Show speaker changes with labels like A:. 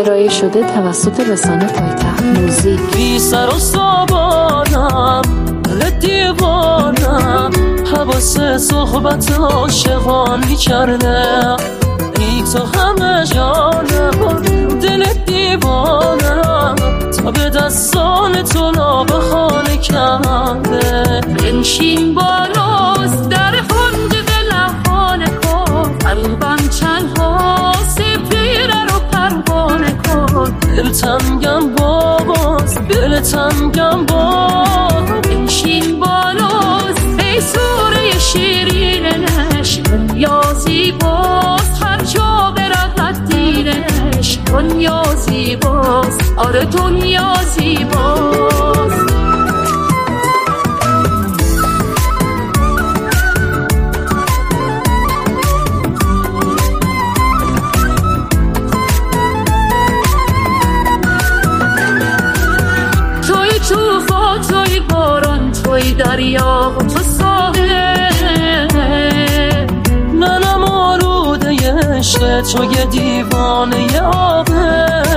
A: ارائه شده توسط رسانه پایتخت موزیک.
B: بی سر و سامانم، دل دیوانم، حواس صحبت عاشقانی کرده. ای تو همه جانم، دل دیوانم، تا به دستان تو لابه خانه کرده.
C: بنشین بالاست در کنج دلم خانه کن، قلبم چندها سپیره رو پروانه کن.
B: دلتم گم باز، دلتم گم باز.
C: بنشین بالاست ای سوره شیرینش، دنیا زیباست هر جا برود دیرش. دنیا زیباست، آره دنیا زیباست. توی توفا، توی باران، توی دریا و تو ساحل.
B: منم آلوده عشق تو، یه دیوانه آبه.